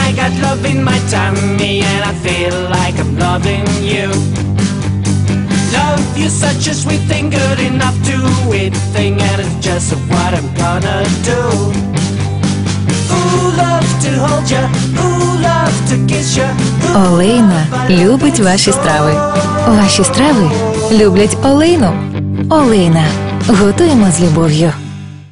I got love in my tummy and I feel like I'm loving you. Love you such a sweet thing, good enough to eat thing, and it's just what I'm gonna do. Ooh, love to hold ya, ooh, love to kiss ya. Олейна любить ваші страви. Ваші страви люблять Олейну. Олейна. Готуємо з любов'ю.